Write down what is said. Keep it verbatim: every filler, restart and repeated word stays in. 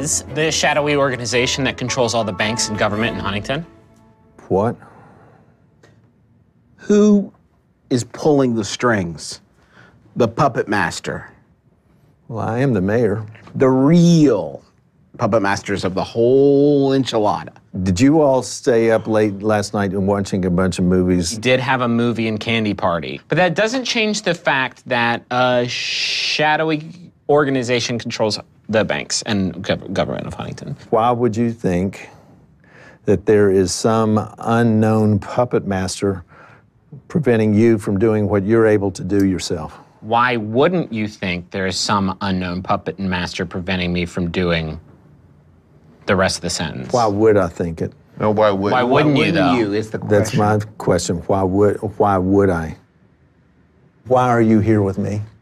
is the shadowy organization that controls all the banks and government in Huntington? What? Who is pulling the strings? The puppet master. Well, I am the mayor. The real puppet masters of the whole enchilada. Did you all stay up late last night and watching a bunch of movies? Did have a movie and candy party. But that doesn't change the fact that a shadowy organization controls the banks and gov- government of Huntington. Why would you think that there is some unknown puppet master preventing you from doing what you're able to do yourself? Why wouldn't you think there is some unknown puppet master preventing me from doing the rest of the sentence? Why would I think it? No, why wouldn't, Why wouldn't you, though? you is the question. That's my question. Why would, why would I? Why are you here with me?